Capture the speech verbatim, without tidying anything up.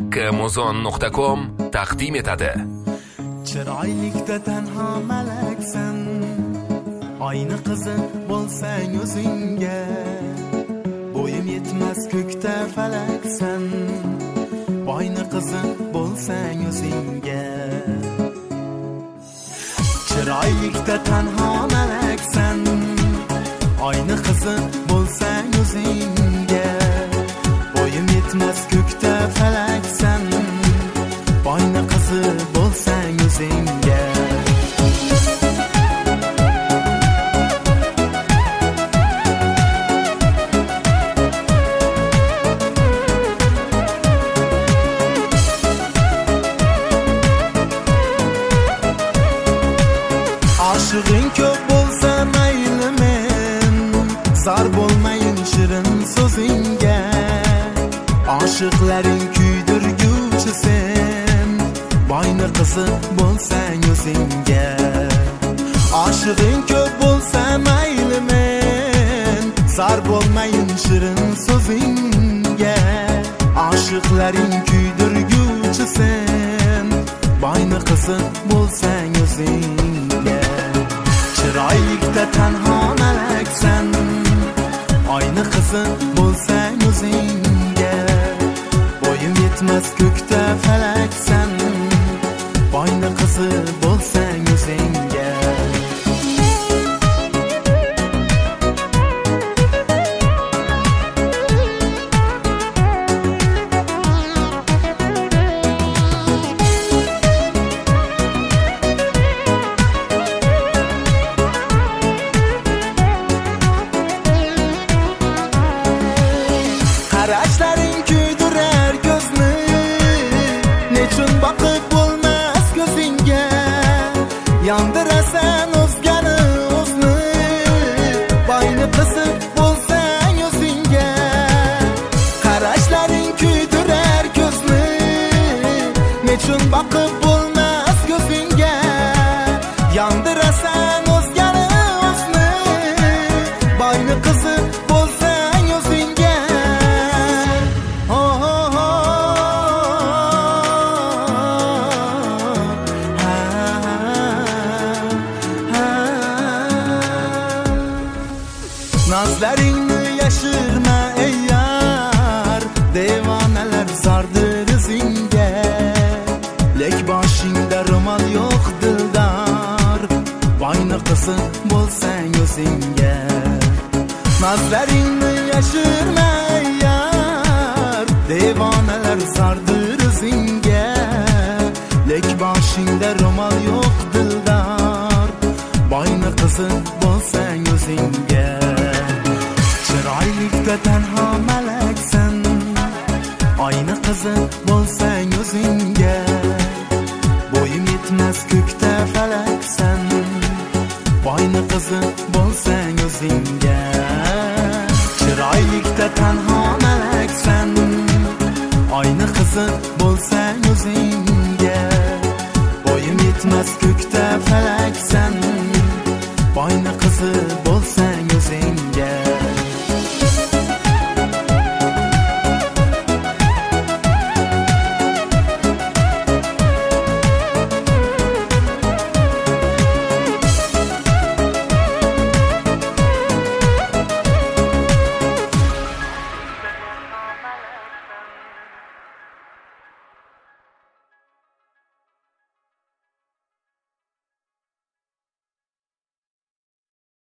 amazon nuqta com taqdim etadi. Chiroylikda tanho malaksan, oyna qizi bo'lsang o'zingga, bo'yim yetmas ko'kda falaksan, oyna qizi bo'lsang o'zingga. Chiroylikda tanho malaksan, oyna qizi bo'lsang o'zingga, bo'yim yetmas ko'kda falaksan, oyna qizi bo'lsang o'zingga. Aşığın ko'p bo'lsa mayli men, zar bo'lmayin shirin so'zingga. Aşıqlaring kuydirguvchi sen, boyni qizi bo'lsang o'zingga. Aşığın ko'p bo'lsa mayli men, zar bo'lmayin shirin so'zingga. Aşıqlaring kuydirguvchi sen, boyni qizi bo'lsang o'zingga. Chiroylikda tanho malaksan, oyna qizi bo'lsang o'zingga, bo'yim yetmas ko'kda falaksan, oyna qizi bo'lsang o'zingga. Qarashlaring kuydirar ko'zni, nechun boqib bo'lmas ko'zingga. Yondirasan o'zgani o'zni, boyni qizi bo'lsang o'zingga. Qarashlaring kuydirar ko'zni, nechun boqib bo'lmas ko'zingga. Yondirasan o'zgani o'zni, boyni qizi bo'lsang o'zingga. Nazlaringni yashirma ey yar, devonalar zordir izingga. Lek boshingda ro'mol yo'q dildor, boyni qizi bo'lsang o'zingga. Nazlaringni yashirma ey yar, devonalar zordir izingga. Lek boshingda ro'mol yo'q dildor, boyni qizi bo'lsang o'zingga. Chiroylikda tanho malaksan, oyna qizi bo'lsang o'zingga, bo'yim yetmas ko'kda falaksan, oyna qizi bo'lsang o'zingga. Chiroylikda tanho malaksan, oyna qizi